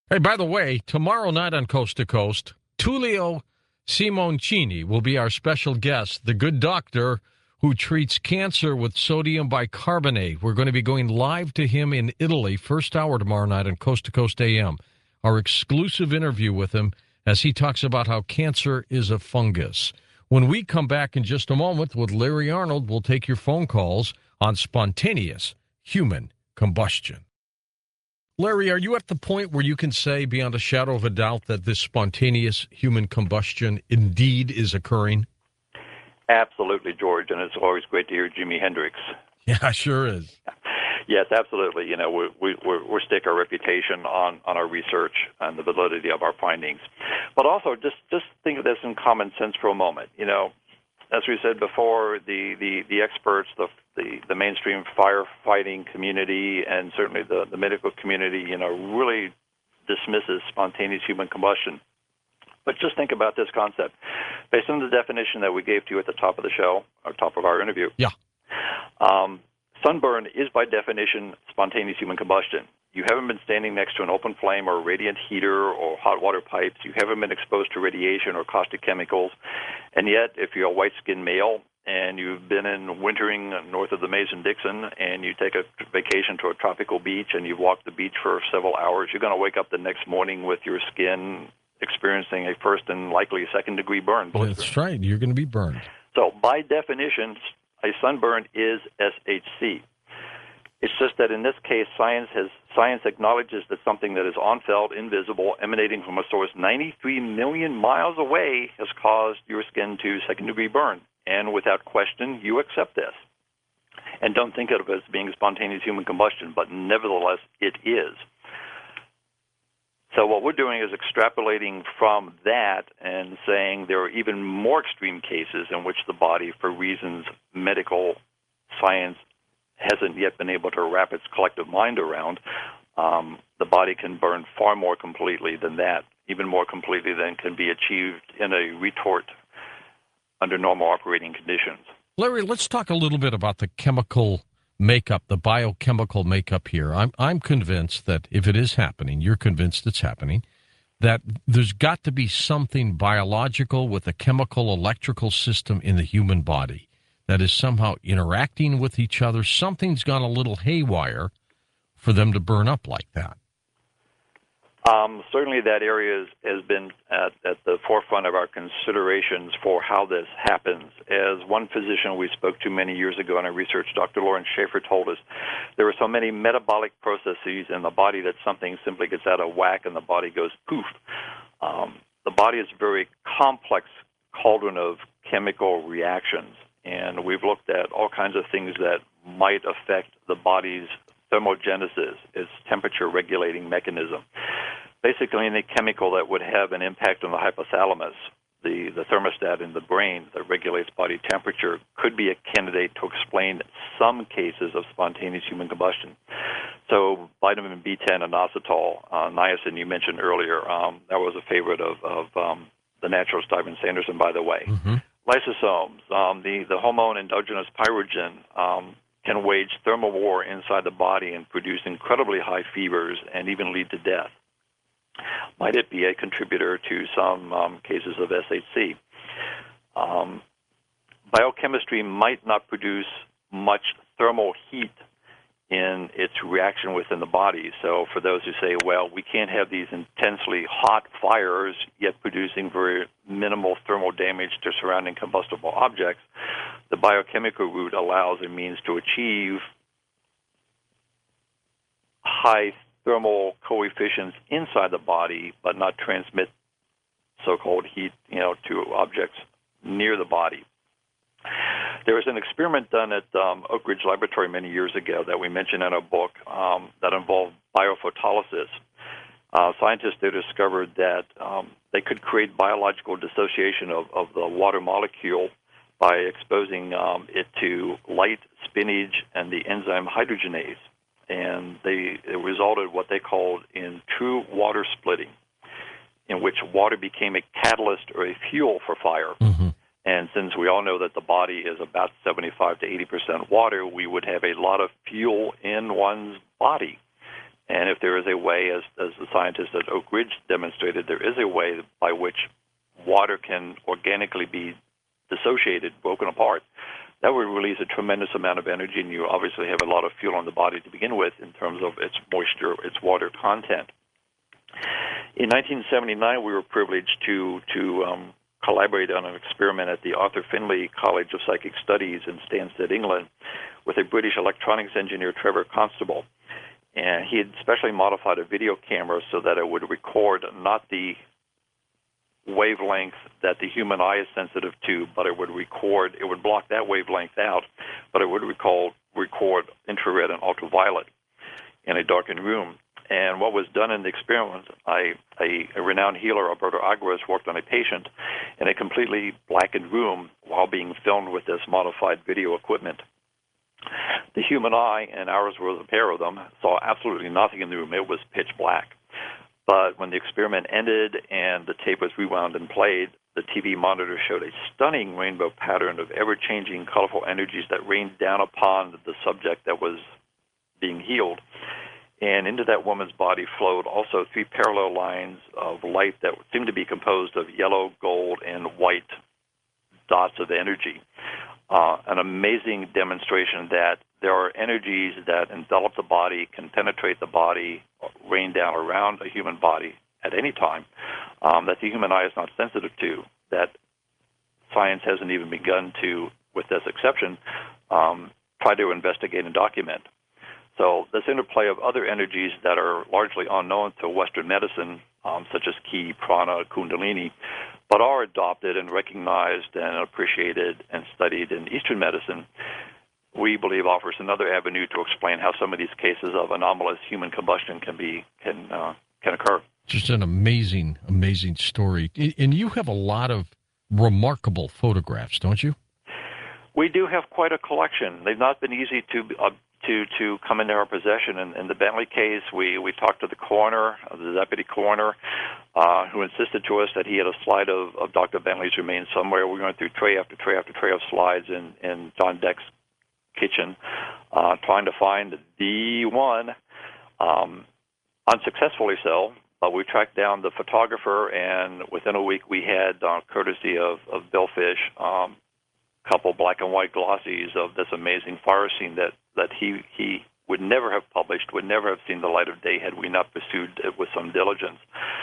Hey, by the way, tomorrow night on Coast to Coast, Tullio Simoncini will be our special guest, the good doctor who treats cancer with sodium bicarbonate. We're going to be going live to him in Italy, first hour tomorrow night on Coast to Coast AM. Our exclusive interview with him as he talks about how cancer is a fungus. When we come back in just a moment with Larry Arnold, we'll take your phone calls on spontaneous human combustion. Larry, are you at the point where you can say beyond a shadow of a doubt that this spontaneous human combustion indeed is occurring? Absolutely, George, and it's always great to hear Jimi Hendrix. Yeah, sure is. Yes, absolutely. You know, we stake our reputation on our research and the validity of our findings. But also, just think of this in common sense for a moment. You know, as we said before, the experts, the mainstream firefighting community, and certainly the medical community, you know, really dismisses spontaneous human combustion. But just think about this concept. Based on the definition that we gave to you at the top of the show, or top of our interview, Yeah. Sunburn is by definition spontaneous human combustion. You haven't been standing next to an open flame or a radiant heater or hot water pipes. You haven't been exposed to radiation or caustic chemicals. And yet, if you're a white-skinned male and you've been in wintering north of the Mason-Dixon and you take a vacation to a tropical beach and you've walked the beach for several hours, you're going to wake up the next morning with your skin experiencing a first and likely second-degree burn. That's right. You're going to be burned. So by definition, a sunburn is SHC. It's just that in this case, science acknowledges that something that is unfelt, invisible, emanating from a source 93 million miles away has caused your skin to second-degree burn. And without question, you accept this. And don't think of it as being spontaneous human combustion, but nevertheless, it is. So what we're doing is extrapolating from that and saying there are even more extreme cases in which the body, for reasons medical science hasn't yet been able to wrap its collective mind around, the body can burn far more completely than that, even more completely than can be achieved in a retort under normal operating conditions. Larry, let's talk a little bit about the chemical makeup, the biochemical makeup here. I'm convinced that if it is happening, you're convinced it's happening, that there's got to be something biological with a chemical electrical system in the human body that is somehow interacting with each other. Something's gone a little haywire for them to burn up like that. Certainly that area has been at the forefront of our considerations for how this happens. As one physician we spoke to many years ago in our research, Dr. Lawrence Schaefer, told us, there are so many metabolic processes in the body that something simply gets out of whack and the body goes poof. The body is a very complex cauldron of chemical reactions, and we've looked at all kinds of things that might affect the body's thermogenesis, its temperature-regulating mechanism. Basically, any chemical that would have an impact on the hypothalamus, the thermostat in the brain that regulates body temperature, could be a candidate to explain some cases of spontaneous human combustion. So vitamin B10 and inositol, niacin you mentioned earlier, that was a favorite of the naturalist Ivan Sanderson, by the way. Mm-hmm. Lysosomes, the hormone endogenous pyrogen, can wage thermal war inside the body and produce incredibly high fevers and even lead to death. Might it be a contributor to some cases of SHC? Biochemistry might not produce much thermal heat in its reaction within the body. So for those who say, well, we can't have these intensely hot fires yet producing very minimal thermal damage to surrounding combustible objects, the biochemical route allows a means to achieve high thermal coefficients inside the body, but not transmit so-called heat, to objects near the body. There was an experiment done at Oak Ridge Laboratory many years ago that we mentioned in our book that involved biophotolysis. Scientists there discovered that they could create biological dissociation of the water molecule by exposing it to light, spinach, and the enzyme hydrogenase. And it resulted what they called in true water splitting, in which water became a catalyst or a fuel for fire. Mm-hmm. And since we all know that the body is about 75 to 80% water, we would have a lot of fuel in one's body. And if there is a way, as the scientists at Oak Ridge demonstrated, there is a way by which water can organically be dissociated, broken apart, that would release a tremendous amount of energy, and you obviously have a lot of fuel on the body to begin with in terms of its moisture, its water content. In 1979, we were privileged to collaborate on an experiment at the Arthur Findlay College of Psychic Studies in Stansted, England, with a British electronics engineer, Trevor Constable. And he had specially modified a video camera so that it would record not the wavelength that the human eye is sensitive to, but it would block that wavelength out, but it would record infrared and ultraviolet in a darkened room. And what was done in the experiment, a renowned healer, Alberto Aguirre, worked on a patient in a completely blackened room while being filmed with this modified video equipment. The human eye, and ours was a pair of them, saw absolutely nothing in the room. It was pitch black. But when the experiment ended and the tape was rewound and played, the TV monitor showed a stunning rainbow pattern of ever-changing, colorful energies that rained down upon the subject that was being healed. And into that woman's body flowed also 3 parallel lines of light that seemed to be composed of yellow, gold, and white dots of energy. An amazing demonstration that there are energies that envelop the body, can penetrate the body, rain down around a human body at any time, that the human eye is not sensitive to, that science hasn't even begun to, with this exception, try to investigate and document. So this interplay of other energies that are largely unknown to Western medicine, such as Ki, Prana, Kundalini, but are adopted and recognized and appreciated and studied in Eastern medicine, we believe offers another avenue to explain how some of these cases of anomalous human combustion can occur. Just an amazing, amazing story. And you have a lot of remarkable photographs, don't you? We do have quite a collection. They've not been easy to come into our possession. In the Bentley case, we talked to the coroner, the deputy coroner, who insisted to us that he had a slide of Dr. Bentley's remains somewhere. We went through tray after tray after tray of slides in John Deck's kitchen, trying to find the one, unsuccessfully so. But we tracked down the photographer, and within a week we had, courtesy of Bill Fish, couple black and white glossies of this amazing fire scene that he would never have published, would never have seen the light of day had we not pursued it with some diligence.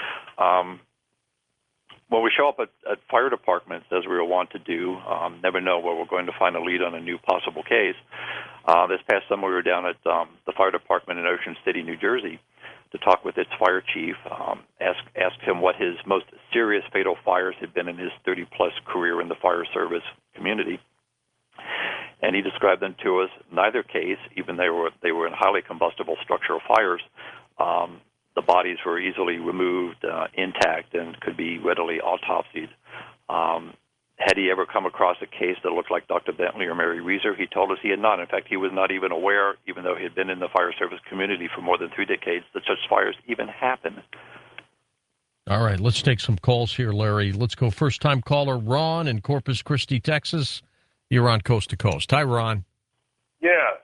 When we show up at fire departments, as we were wont to do, never know where we're going to find a lead on a new possible case. This past summer we were down at the fire department in Ocean City, New Jersey, to talk with its fire chief, asked him what his most serious fatal fires had been in his 30-plus career in the fire service community. And he described them to us. Neither case, even they were in highly combustible structural fires, the bodies were easily removed intact and could be readily autopsied. Had he ever come across a case that looked like Dr. Bentley or Mary Reeser? He told us he had not. In fact, he was not even aware, even though he had been in the fire service community for more than 3 decades, that such fires even happen. All right, let's take some calls here, Larry. Let's go first-time caller Ron in Corpus Christi, Texas. You're on Coast to Coast. Hi, Ron. Yes.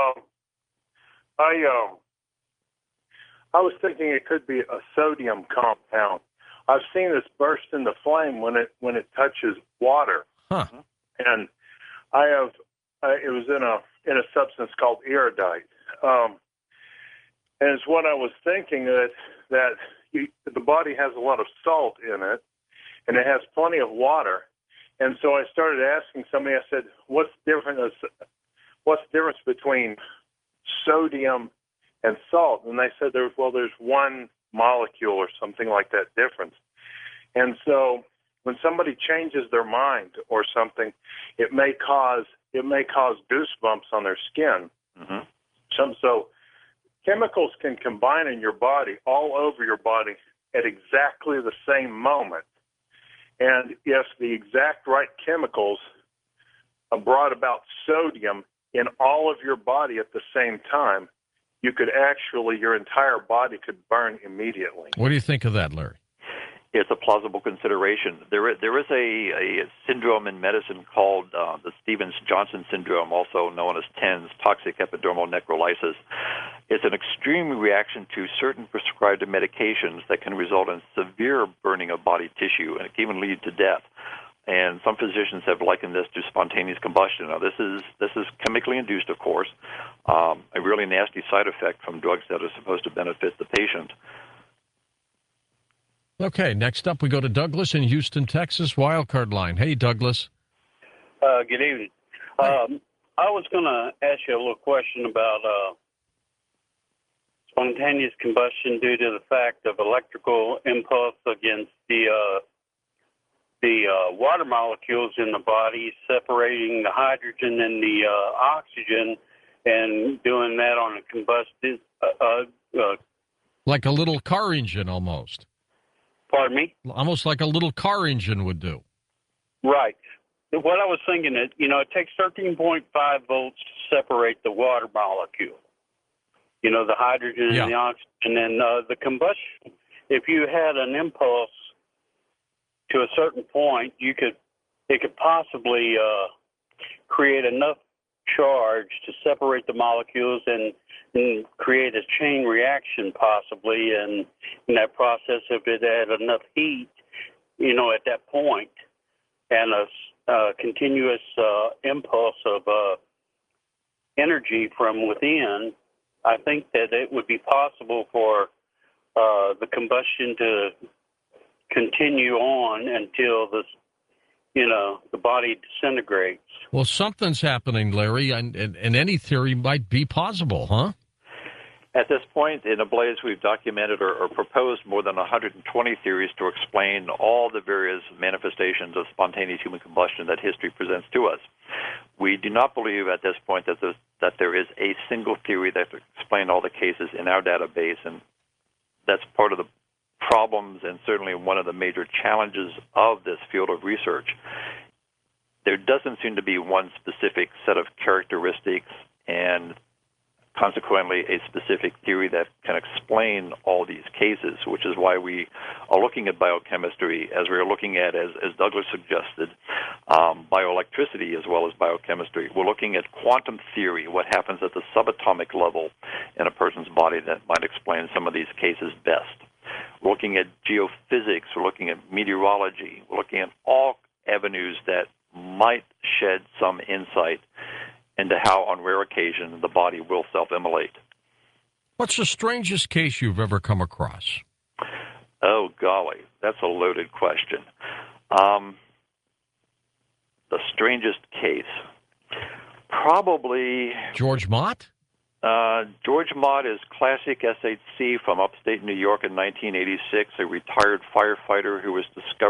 I was thinking it could be a sodium compound. I've seen this burst into flame when it touches water. Huh. And I have it was in a substance called iridite. And it's what I was thinking that the body has a lot of salt in it, and it has plenty of water. And so I started asking somebody. I said, "What's the difference between sodium and salt?" And they said, "There's one molecule or something like that difference." And so when somebody changes their mind or something, it may cause goosebumps on their skin. Mm-hmm. So chemicals can combine in your body, all over your body, at exactly the same moment. And if the exact right chemicals brought about sodium in all of your body at the same time, your entire body could burn immediately. What do you think of that, Larry? It's a plausible consideration. There is a syndrome in medicine called the Stevens-Johnson syndrome, also known as TENS, toxic epidermal necrolysis. It's an extreme reaction to certain prescribed medications that can result in severe burning of body tissue, and it can even lead to death. And some physicians have likened this to spontaneous combustion. Now, this is chemically induced, of course, a really nasty side effect from drugs that are supposed to benefit the patient. Okay, next up we go to Douglas in Houston, Texas, wildcard line. Hey, Douglas. Good evening. I was going to ask you a little question about spontaneous combustion due to the fact of electrical impulse against the water molecules in the body, separating the hydrogen and the oxygen, and doing that on a combusted. Like a little car engine almost. Pardon me? Almost like a little car engine would do. Right. What I was thinking is, it takes 13.5 volts to separate the water molecule. The hydrogen and the oxygen, and the combustion. If you had an impulse to a certain point, it could possibly create enough charge to separate the molecules and create a chain reaction possibly, and in that process, if it had enough heat, at that point, and a continuous impulse of energy from within, I think that it would be possible for the combustion to continue on until the body disintegrates. Well, something's happening, Larry, and any theory might be possible, huh? At this point in Ablaze, we've documented or proposed more than 120 theories to explain all the various manifestations of spontaneous human combustion that history presents to us. We do not believe at this point that there is a single theory that can explain all the cases in our database, and that's part of the problems and certainly one of the major challenges of this field of research. There doesn't seem to be one specific set of characteristics and consequently a specific theory that can explain all these cases, which is why we are looking at biochemistry as we're looking at, as Douglas suggested, bioelectricity as well as biochemistry. We're looking at quantum theory, what happens at the subatomic level in a person's body that might explain some of these cases best. We're looking at geophysics, we're looking at meteorology, we're looking at all avenues that might shed some insight into how, on rare occasion, the body will self-immolate. What's the strangest case you've ever come across? Oh, golly, that's a loaded question. The strangest case? Probably... George Mott? George Mott is classic SHC from upstate New York in 1986, a retired firefighter who was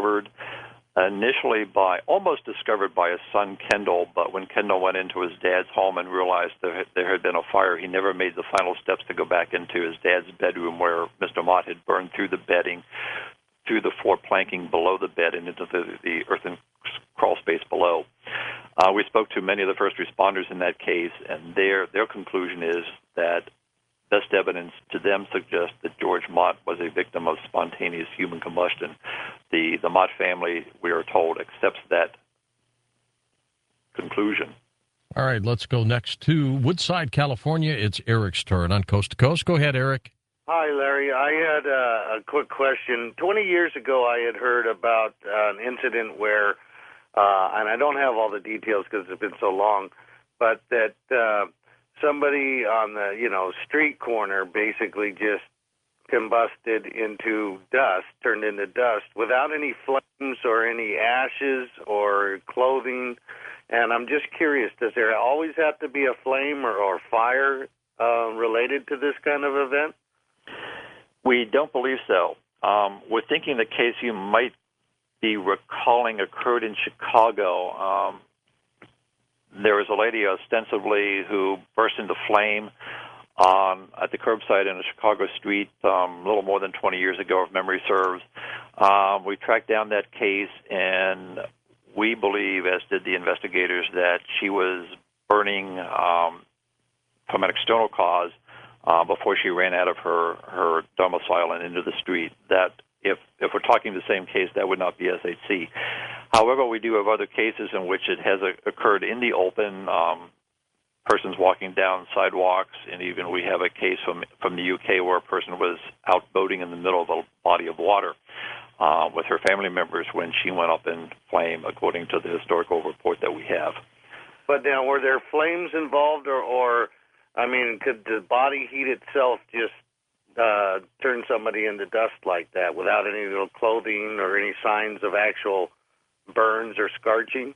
almost discovered by his son Kendall, but when Kendall went into his dad's home and realized there had been a fire, he never made the final steps to go back into his dad's bedroom where Mr. Mott had burned through the bedding, through the floor planking below the bed and into the earthen crawl space below. We spoke to many of the first responders in that case, and their conclusion is that best evidence to them suggests that George Mott was a victim of spontaneous human combustion. The Mott family, we are told, accepts that conclusion. All right, let's go next to Woodside, California. It's Eric's turn on Coast to Coast. Go ahead, Eric. Hi, Larry. I had a quick question. 20 years ago, I had heard about an incident where, and I don't have all the details because it's been so long, but that somebody on the street corner basically just combusted into dust, turned into dust, without any flames or any ashes or clothing. And I'm just curious, does there always have to be a flame or fire related to this kind of event? We don't believe so. We're thinking the case you might be recalling occurred in Chicago. There was a lady ostensibly who burst into flame at the curbside in a Chicago street a little more than 20 years ago, if memory serves. We tracked down that case, and we believe, as did the investigators, that she was burning from an external cause before she ran out of her domicile and into the street. That if we're talking the same case, that would not be SHC. However, we do have other cases in which it has occurred in the open, persons walking down sidewalks, and even we have a case from the UK where a person was out boating in the middle of a body of water with her family members when she went up in flame, according to the historical report that we have. But now, were there flames involved, or I mean, could the body heat itself just turn somebody into dust like that without any little clothing or any signs of actual burns or scorching?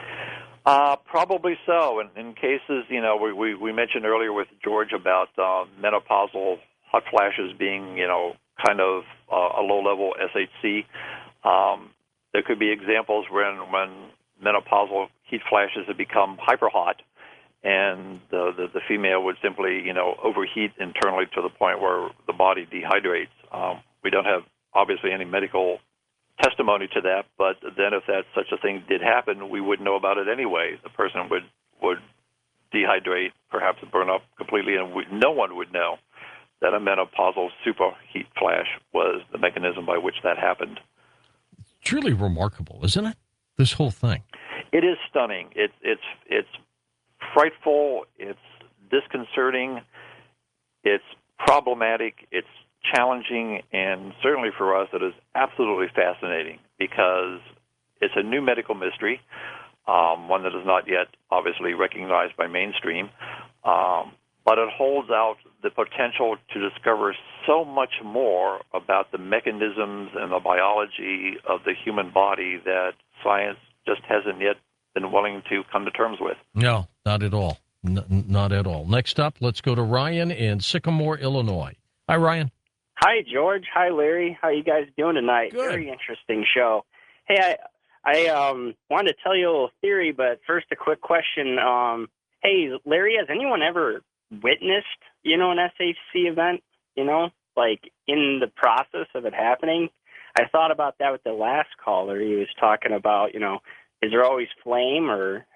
Probably so. In cases, we mentioned earlier with George about menopausal hot flashes being, kind of a low-level SHC. There could be examples when menopausal heat flashes have become hyper hot, and the female would simply, overheat internally to the point where the body dehydrates. We don't have, obviously, any medical testimony to that, but then if that such a thing did happen, we would know about it anyway. The person would dehydrate, perhaps burn up completely, and no one would know that a menopausal superheat flash was the mechanism by which that happened. It's really remarkable, isn't it? This whole thing. It is stunning. It's frightful. It's disconcerting. It's problematic. It's challenging, and certainly for us, it is absolutely fascinating because it's a new medical mystery, one that is not yet obviously recognized by mainstream, but it holds out the potential to discover so much more about the mechanisms and the biology of the human body that science just hasn't yet been willing to come to terms with. No, not at all. Not at all. Next up, let's go to Ryan in Sycamore, Illinois. Hi, Ryan. Hi, George. Hi, Larry. How you guys doing tonight? Good. Very interesting show. Hey, I wanted to tell you a little theory, but first a quick question. Hey, Larry, has anyone ever witnessed, an SHC event, like in the process of it happening? I thought about that with the last caller. He was talking about, is there always flame, or,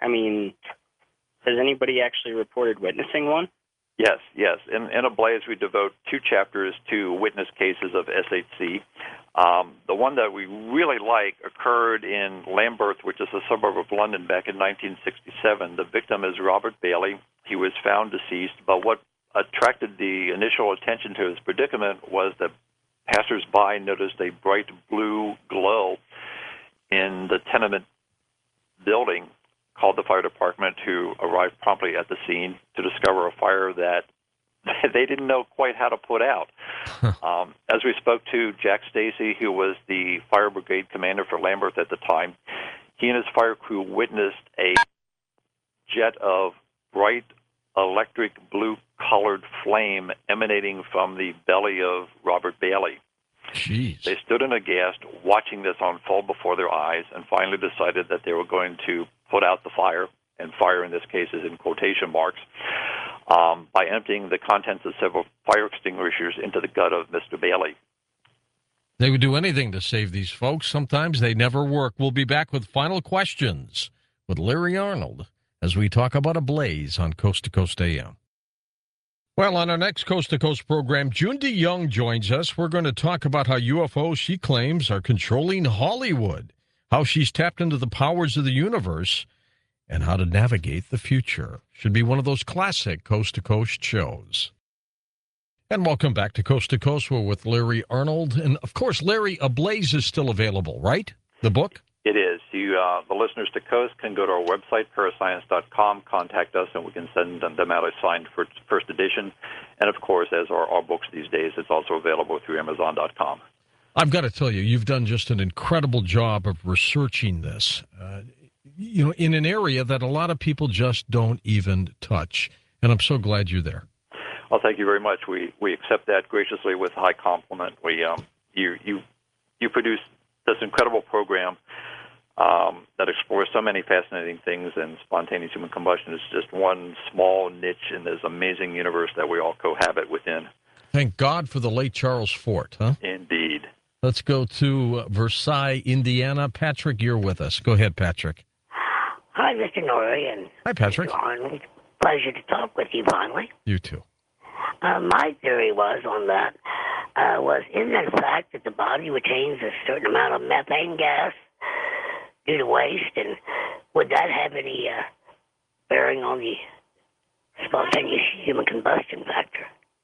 has anybody actually reported witnessing one? Yes. In Ablaze, we devote 2 chapters to witness cases of SHC. The one that we really like occurred in Lambeth, which is a suburb of London, back in 1967. The victim is Robert Bailey. He was found deceased, but what attracted the initial attention to his predicament was that passers-by noticed a bright blue glow in the tenement building, called the fire department, who arrived promptly at the scene to discover a fire that they didn't know quite how to put out. As we spoke to Jack Stacy, who was the fire brigade commander for Lambeth at the time, he and his fire crew witnessed a jet of bright electric blue-colored flame emanating from the belly of Robert Bailey. Jeez. They stood in aghast, watching this unfold before their eyes, and finally decided that they were going to put out the fire, and fire in this case is in quotation marks, by emptying the contents of several fire extinguishers into the gut of Mr. Bailey. They would do anything to save these folks. Sometimes they never work. We'll be back with final questions with Larry Arnold as we talk about Ablaze on Coast to Coast AM. Well, on our next Coast to Coast program, June DeYoung joins us. We're going to talk about how UFOs, she claims, are controlling Hollywood, how she's tapped into the powers of the universe, and how to navigate the future. Should be one of those classic Coast to Coast shows. And welcome back to Coast. We're with Larry Arnold. And, of course, Larry, Ablaze is still available, right? The book? It is. The listeners to Coast can go to our website, parascience.com, contact us, and we can send them out a signed first edition. And, of course, as are our books these days, it's also available through Amazon.com. I've got to tell you, you've done just an incredible job of researching this, in an area that a lot of people just don't even touch. And I'm so glad you're there. Well, thank you very much. We accept that graciously with high compliment. You produce this incredible program that explores so many fascinating things, and spontaneous human combustion is just one small niche in this amazing universe that we all cohabit within. Thank God for the late Charles Fort, huh? Indeed. Let's go to Versailles, Indiana. Patrick, you're with us. Go ahead, Patrick. Hi, Mr. Norrie, and hi, Patrick. Mr. Arnold. Pleasure to talk with you finally. You too. My theory was on that. isn't it a fact that the body retains a certain amount of methane gas due to waste, and would that have any bearing on the spontaneous human combustion factor?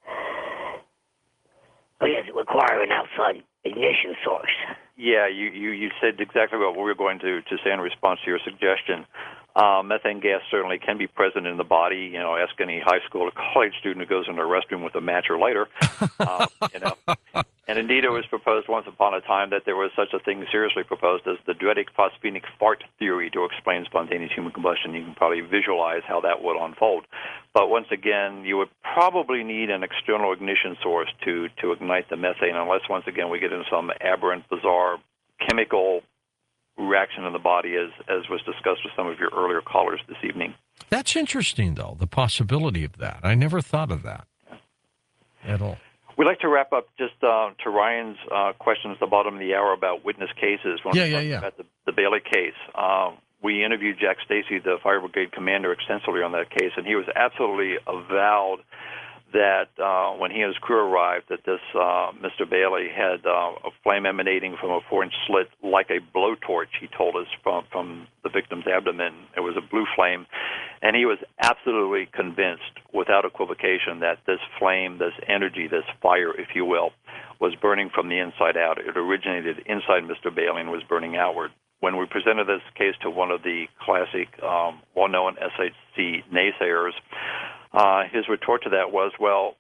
Or does it require an outside ignition source? Yeah, you said exactly what we were going to say in response to your suggestion. Methane gas certainly can be present in the body. You know, ask any high school or college student who goes in the restroom with a match or lighter. You know, and indeed, it was proposed once upon a time that there was such a thing seriously proposed as the Dredick phosphenic fart theory to explain spontaneous human combustion. You can probably visualize how that would unfold. But once again, you would probably need an external ignition source to ignite the methane, unless once again we get into some aberrant, bizarre chemical reaction in the body, as was discussed with some of your earlier callers this evening. That's interesting, though, the possibility of that. I never thought of that at all. We'd like to wrap up just to Ryan's question at the bottom of the hour about witness cases. When we talked about the Bailey case. We interviewed Jack Stacy, the fire brigade commander, extensively on that case, and he was absolutely avowed that when he and his crew arrived, that this Mr. Bailey had a flame emanating from a 4-inch slit like a blowtorch, he told us, from the victim's abdomen. It was a blue flame, and he was absolutely convinced, without equivocation, that this flame, this energy, this fire, if you will, was burning from the inside out. It originated inside Mr. Bailey and was burning outward. When we presented this case to one of the classic, well-known SHC naysayers, his retort to that was, well,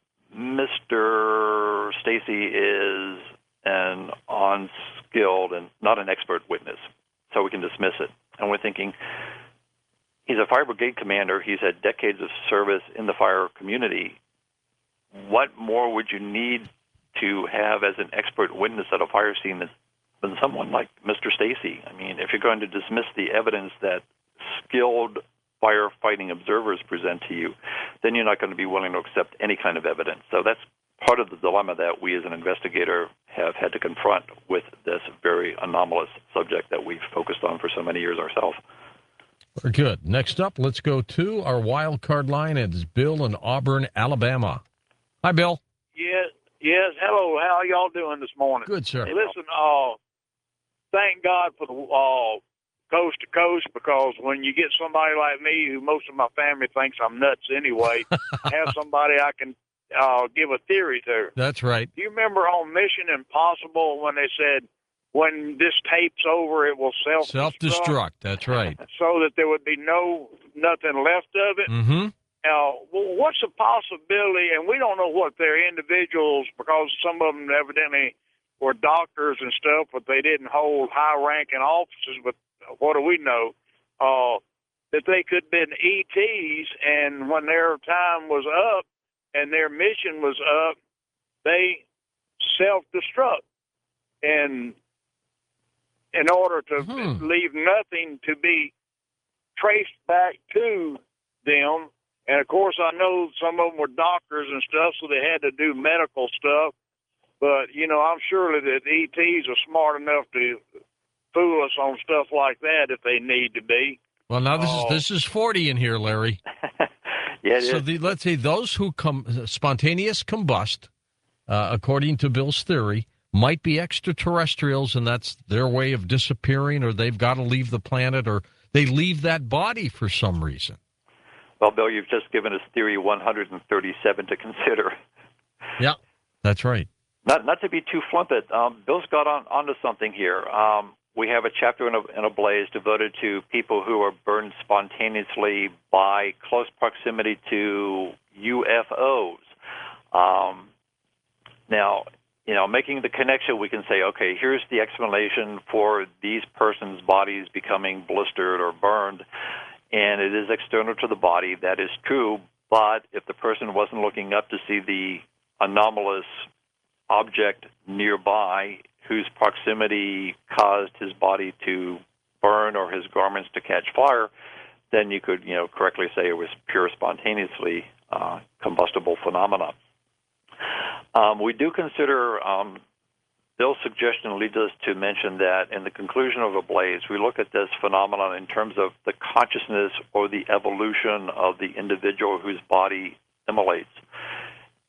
Mr. Stacy is an unskilled and not an expert witness, so we can dismiss it. And we're thinking, he's a fire brigade commander. He's had decades of service in the fire community. What more would you need to have as an expert witness at a fire scene than someone like Mr. Stacy? I mean, if you're going to dismiss the evidence that skilled firefighting observers present to you, then you're not going to be willing to accept any kind of evidence. So that's part of the dilemma that we as an investigator have had to confront with this very anomalous subject that we've focused on for so many years ourselves. Very good. Next up, let's go to our wild card line. It's Bill in Auburn, Alabama. Hi, Bill. Yes. Hello. How are y'all doing this morning? Good, sir. Hey, listen, thank God for the coast to coast, because when you get somebody like me, who most of my family thinks I'm nuts anyway, have somebody I can give a theory to. That's right. Do you remember on Mission Impossible when they said, when this tape's over, it will self-destruct? Self-destruct, that's right. So that there would be nothing left of it? Mm-hmm. Now, what's the possibility, and we don't know what they're individuals, because some of them evidently were doctors and stuff, but they didn't hold high-ranking offices, but what do we know? That they could have been ETs, and when their time was up and their mission was up, they self-destruct. And in order to leave nothing to be traced back to them, and of course I know some of them were doctors and stuff, so they had to do medical stuff, but, you know, I'm sure that ETs are smart enough to fool us on stuff like that if they need to be. Well, now this is 40 in here, Larry. Yeah. So let's say those who spontaneous combust, according to Bill's theory, might be extraterrestrials, and that's their way of disappearing, or they've got to leave the planet, or they leave that body for some reason. Well, Bill, you've just given us theory 137 to consider. Yeah, that's right. Not to be too flippant, Bill's got onto something here. We have a chapter in a Blaze devoted to people who are burned spontaneously by close proximity to UFOs. Now, you know, making the connection, we can say, okay, here's the explanation for these persons' bodies becoming blistered or burned, and it is external to the body. That is true, but if the person wasn't looking up to see the anomalous object nearby whose proximity caused his body to burn or his garments to catch fire, then you could, you know, correctly say it was pure spontaneously combustible phenomena. We do consider Bill's suggestion leads us to mention that in the conclusion of a blaze, we look at this phenomenon in terms of the consciousness or the evolution of the individual whose body immolates.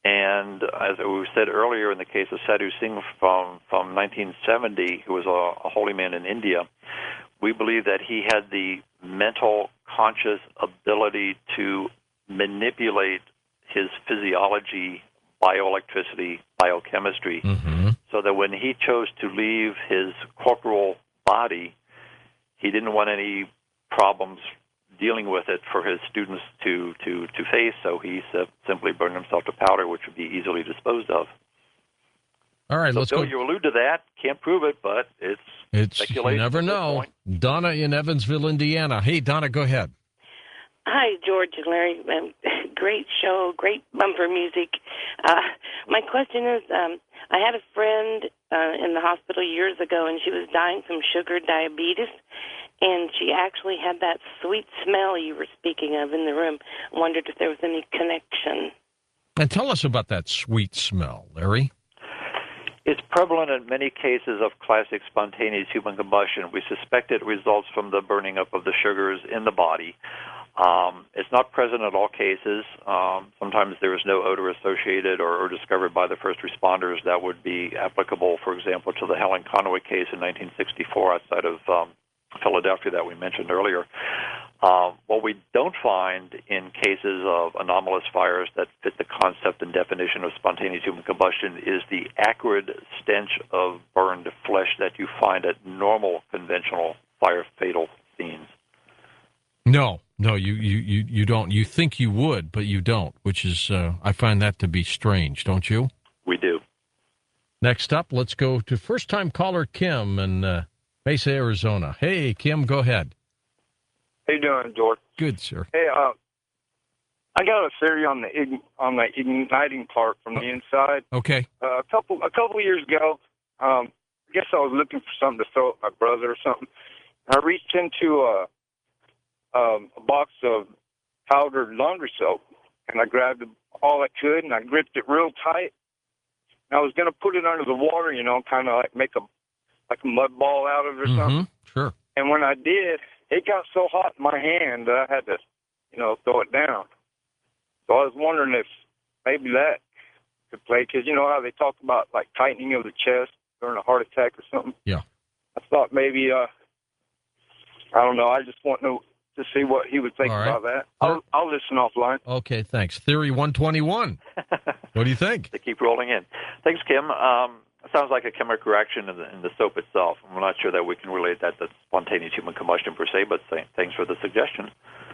And as we said earlier, in the case of Sadhu Singh from 1970, who was a holy man in India, we believe that he had the mental, conscious ability to manipulate his physiology, bioelectricity, biochemistry, so that when he chose to leave his corporal body, he didn't want any problems dealing with it for his students to face, so he simply burned himself to powder, which would be easily disposed of. All right, so let's Bill, go. You allude to that. Can't prove it, but it's speculation. You never know. Donna in Evansville, Indiana. Hey, Donna, go ahead. Hi, George and Larry. Great show, great bumper music. My question is, I had a friend in the hospital years ago, and she was dying from sugar diabetes, and she actually had that sweet smell you were speaking of in the room. I wondered if there was any connection. And tell us about that sweet smell, Larry. It's prevalent in many cases of classic spontaneous human combustion. We suspect it results from the burning up of the sugars in the body. It's not present in all cases. Sometimes there is no odor associated or discovered by the first responders that would be applicable, for example, to the Helen Conway case in 1964 outside of Philadelphia that we mentioned earlier. What we don't find in cases of anomalous fires that fit the concept and definition of spontaneous human combustion is the acrid stench of burned flesh that you find at normal conventional fire fatal scenes. No, you don't. You think you would, but you don't, which is, I find that to be strange, don't you? We do. Next up, let's go to first-time caller Kim in Mesa, Arizona. Hey, Kim, go ahead. How you doing, George? Good, sir. Hey, I got a theory on the igniting part from the inside. Okay. A couple of years ago, I guess I was looking for something to throw at my brother or something. I reached into a box of powdered laundry soap, and I grabbed all I could, and I gripped it real tight. And I was going to put it under the water, kind of like make a mud ball out of it or something. Sure. And when I did, it got so hot in my hand that I had to, throw it down. So I was wondering if maybe that could play, because you know how they talk about like tightening of the chest during a heart attack or something? Yeah. I thought maybe, I don't know, I just want to see what he would think about that. I'll listen offline. Okay, thanks. Theory 121. What do you think? They keep rolling in. Thanks, Kim. It sounds like a chemical reaction in the soap itself. I'm not sure that we can relate that to spontaneous human combustion per se, but thanks for the suggestion.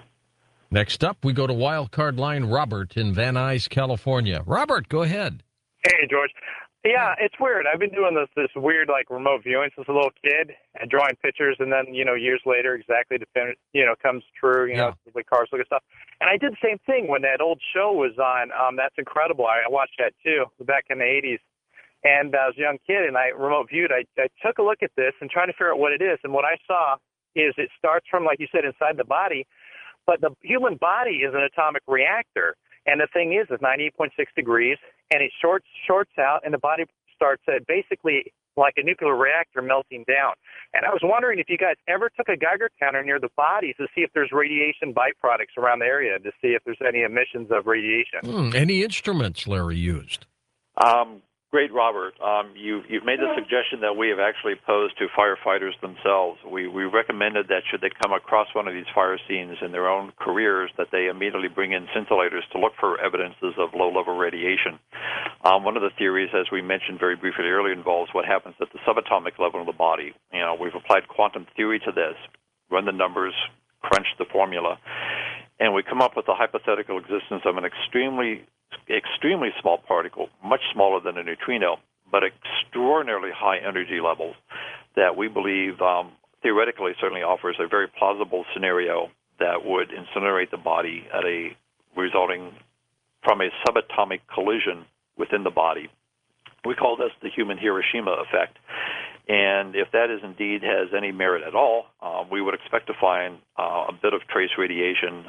Next up, we go to wildcard line Robert in Van Nuys, California. Robert, go ahead. Hey, George. Yeah, it's weird. I've been doing this weird remote viewing since a little kid and drawing pictures, and then years later, exactly comes true. The cars look at stuff. And I did the same thing when that old show was on. That's Incredible. I watched that too back in the '80s. And I was a young kid, and I remote viewed. I took a look at this and trying to figure out what it is. And what I saw is it starts from, like you said, inside the body. But the human body is an atomic reactor. And the thing is 98.6 degrees, and it shorts out, and the body starts basically like a nuclear reactor melting down. And I was wondering if you guys ever took a Geiger counter near the body to see if there's radiation byproducts around the area, to see if there's any emissions of radiation. Any instruments Larry used? Great, Robert. You've made the suggestion that we have actually posed to firefighters themselves. We recommended that should they come across one of these fire scenes in their own careers, that they immediately bring in scintillators to look for evidences of low-level radiation. One of the theories, as we mentioned very briefly earlier, involves what happens at the subatomic level of the body. We've applied quantum theory to this, run the numbers, crunch the formula, and we come up with the hypothetical existence of an extremely small particle, much smaller than a neutrino, but extraordinarily high energy levels that we believe theoretically certainly offers a very plausible scenario that would incinerate the body resulting from a subatomic collision within the body. We call this the human Hiroshima effect. And if that indeed has any merit at all, we would expect to find a bit of trace radiation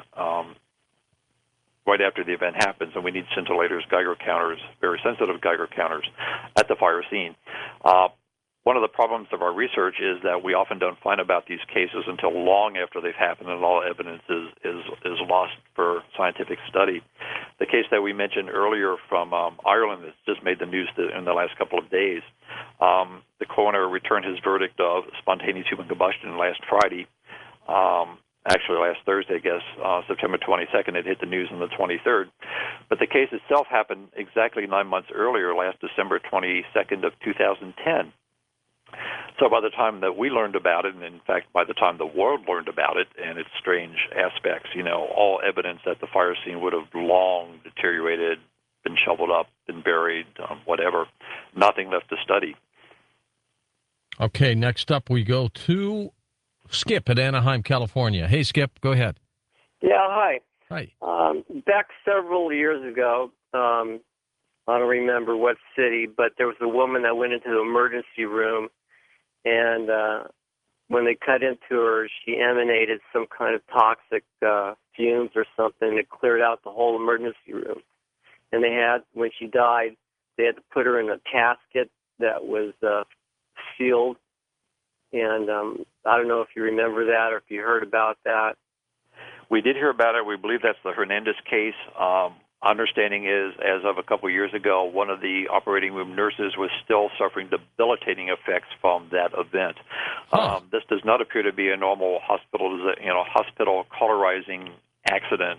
right after the event happens, and we need scintillators, Geiger counters, very sensitive Geiger counters at the fire scene. One of the problems of our research is that we often don't find about these cases until long after they've happened, and all evidence is lost for scientific study. The case that we mentioned earlier from Ireland that's just made the news in the last couple of days, the coroner returned his verdict of spontaneous human combustion last Friday. Actually, last Thursday, I guess, September 22nd. It hit the news on the 23rd. But the case itself happened exactly 9 months earlier, last December 22nd of 2010. So by the time that we learned about it, and in fact by the time the world learned about it and its strange aspects, all evidence that the fire scene would have long deteriorated, been shoveled up, been buried, whatever, nothing left to study. Okay, next up we go to Skip at Anaheim, California. Hey, Skip, go ahead. Yeah, hi. Hi. Back several years ago, I don't remember what city, but there was a woman that went into the emergency room, and when they cut into her, she emanated some kind of toxic fumes or something that cleared out the whole emergency room. And when she died, they had to put her in a casket that was sealed. And I don't know if you remember that or if you heard about that. We did hear about it. We believe that's the Hernandez case. Understanding is, as of a couple of years ago, one of the operating room nurses was still suffering debilitating effects from that event. This does not appear to be a normal hospital cauterizing accident.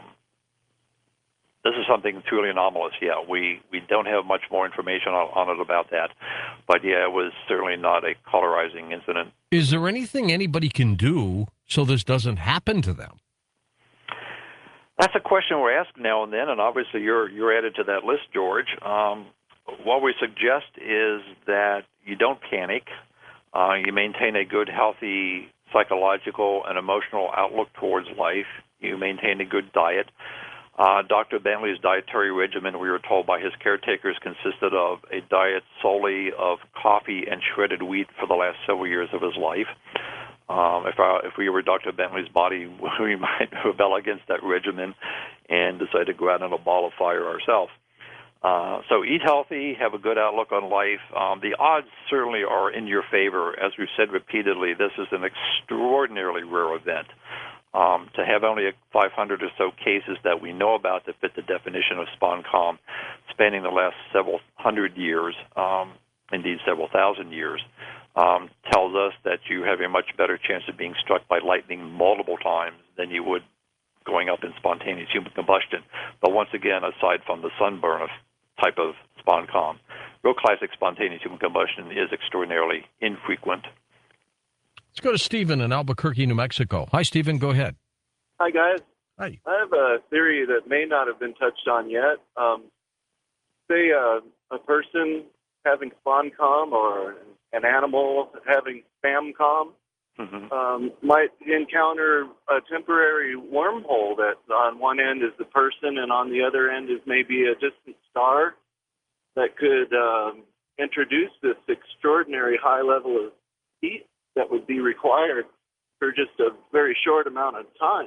This is something truly anomalous. Yeah, we don't have much more information on it about that, but yeah, it was certainly not a cauterizing incident. Is there anything anybody can do so this doesn't happen to them? That's a question we're asked now and then, and obviously you're added to that list, George. What we suggest is that you don't panic. You maintain a good, healthy psychological and emotional outlook towards life. You maintain a good diet. Dr. Bentley's dietary regimen, we were told by his caretakers, consisted of a diet solely of coffee and shredded wheat for the last several years of his life. If we were Dr. Bentley's body, we might rebel against that regimen and decide to go out on a ball of fire ourselves. So eat healthy, have a good outlook on life. The odds certainly are in your favor. As we've said repeatedly, this is an extraordinarily rare event. To have only 500 or so cases that we know about that fit the definition of SponCom spanning the last several hundred years, indeed several thousand years, tells us that you have a much better chance of being struck by lightning multiple times than you would going up in spontaneous human combustion. But once again, aside from the sunburn type of SponCom, real classic spontaneous human combustion is extraordinarily infrequent. Let's go to Stephen in Albuquerque, New Mexico. Hi, Stephen. Go ahead. Hi, guys. Hi. I have a theory that may not have been touched on yet. Say a person having SponCom or an animal having SpamCom might encounter a temporary wormhole that on one end is the person and on the other end is maybe a distant star that could introduce this extraordinary high level of heat that would be required for just a very short amount of time.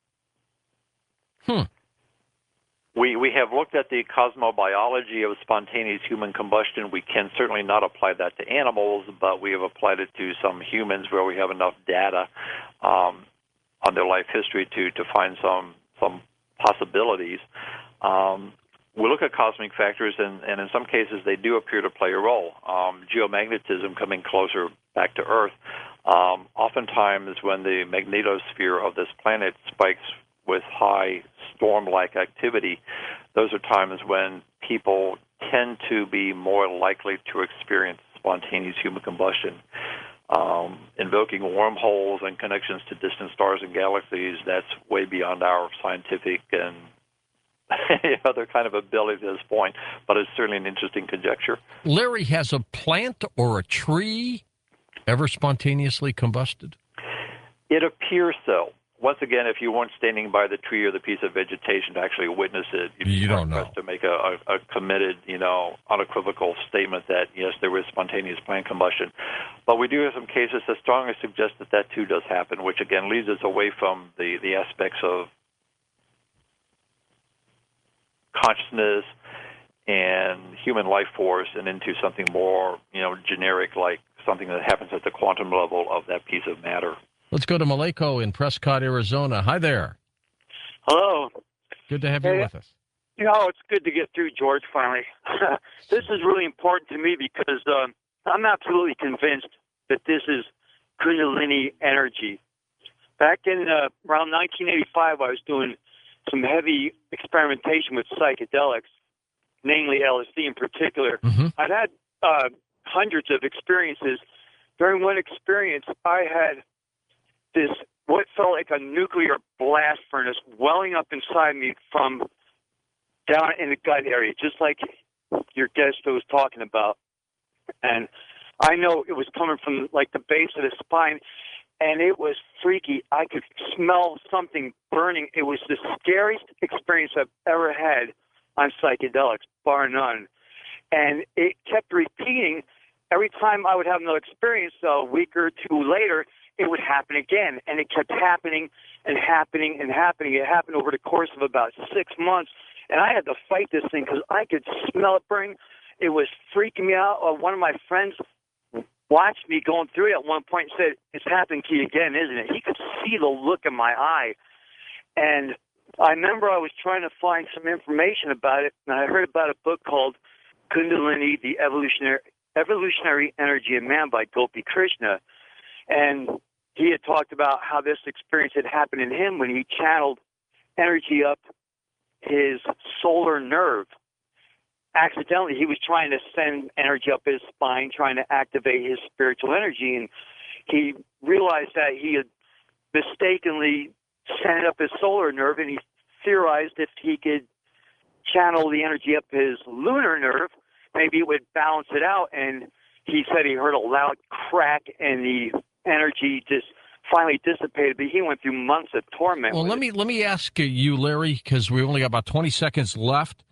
We have looked at the cosmobiology of spontaneous human combustion. We can certainly not apply that to animals, but we have applied it to some humans where we have enough data on their life history to find some possibilities. We look at cosmic factors, and in some cases they do appear to play a role. Geomagnetism coming closer back to Earth. Oftentimes when the magnetosphere of this planet spikes with high storm-like activity, those are times when people tend to be more likely to experience spontaneous human combustion. Invoking wormholes and connections to distant stars and galaxies, that's way beyond our scientific and other kind of ability at this point, but it's certainly an interesting conjecture. Larry, has a plant or a tree ever spontaneously combusted? It appears so. Once again, if you weren't standing by the tree or the piece of vegetation to actually witness it, you don't know. To make a committed, unequivocal statement that, yes, there is spontaneous plant combustion. But we do have some cases that strongly suggest that too does happen, which again leads us away from the aspects of consciousness and human life force and into something more, generic, like something that happens at the quantum level of that piece of matter. Let's go to Maleko in Prescott, Arizona. Hi there. Hello. Good to have you with us. It's good to get through, George, finally. This is really important to me because I'm absolutely convinced that this is Kundalini energy. Back in around 1985, I was doing some heavy experimentation with psychedelics, namely LSD in particular. Mm-hmm. I've had hundreds of experiences. During one experience, I had this, what felt like a nuclear blast furnace welling up inside me from down in the gut area, just like your guest was talking about. And I know it was coming from like the base of the spine, and it was freaky. I could smell something burning. It was the scariest experience I've ever had on psychedelics, bar none. And it kept repeating. Every time I would have another experience, a week or two later, it would happen again. And it kept happening and happening and happening. It happened over the course of about 6 months. And I had to fight this thing because I could smell it burning. It was freaking me out. One of my friends watched me going through it at one point and said, "It's happening to you again, isn't it?" He could see the look in my eye. And I remember I was trying to find some information about it, and I heard about a book called Kundalini, the Evolutionary Energy of Man by Gopi Krishna. And he had talked about how this experience had happened in him when he channeled energy up his solar nerve. Accidentally, he was trying to send energy up his spine, trying to activate his spiritual energy, and he realized that he had mistakenly sent up his solar nerve, and he theorized if he could channel the energy up his lunar nerve, maybe it would balance it out. And he said he heard a loud crack, and the energy just finally dissipated, but he went through months of torment. Well, let me ask you, Larry, because we only got about 20 seconds left.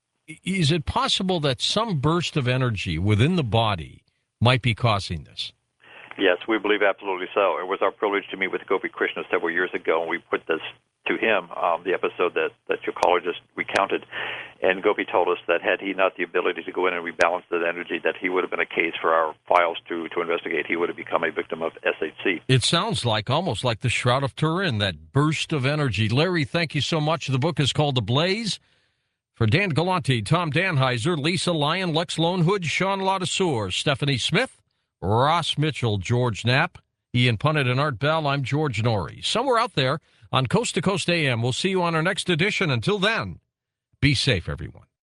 Is it possible that some burst of energy within the body might be causing this? Yes, we believe absolutely so. It was our privilege to meet with Gopi Krishna several years ago, and we put this to him, the episode that your caller just recounted. And Gopi told us that had he not the ability to go in and rebalance that energy, that he would have been a case for our files to investigate. He would have become a victim of SHC. It sounds like almost like the Shroud of Turin, that burst of energy. Larry, thank you so much. The book is called The Blaze. For Dan Galante, Tom Danheiser, Lisa Lyon, Lex Lonehood, Sean Ladouceur, Stephanie Smith, Ross Mitchell, George Knapp, Ian Punnett, and Art Bell, I'm George Norrie. Somewhere out there on Coast to Coast AM. We'll see you on our next edition. Until then, be safe, everyone.